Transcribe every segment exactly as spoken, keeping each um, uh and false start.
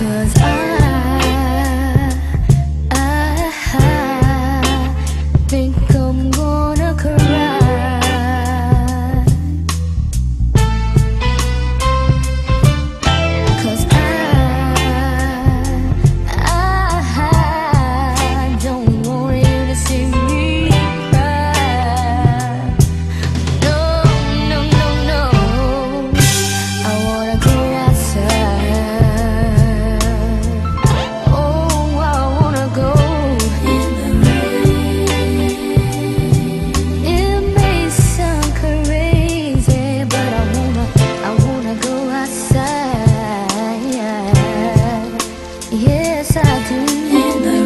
'Cause I, I, I think I'm gonna cry. 'Cause I, I don't want you to see me cry. No, no, no, no, I wanna go outside. Oh, I wanna go in the rain. It may sound crazy, but I wanna, I wanna go outside. Yes, I do. In the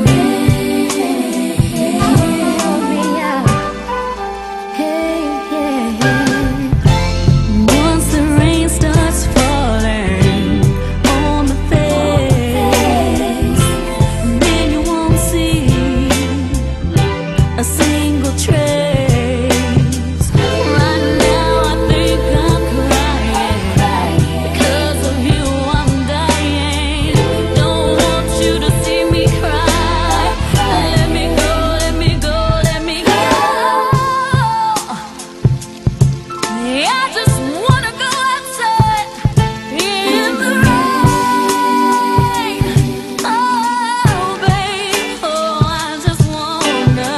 rain. Hold me out. Hey, yeah, yeah. Once the rain starts falling on the face, then you won't see a single trace. Right now I think I'm crying. Because of you I'm dying. Don't want you to see me cry. Let me go, let me go, let me go. Yeah, I just wanna go outside in the rain. Oh, babe, oh, I just wanna.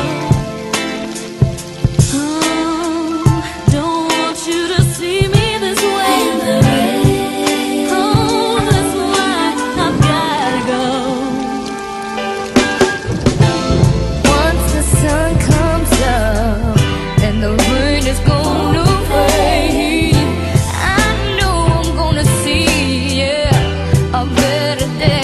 Oh, don't want you to see me this way. In the rain. Oh, that's why I've gotta go. Once the sun comes up and the rain is gonna fade, I know I'm gonna see, yeah, a better day.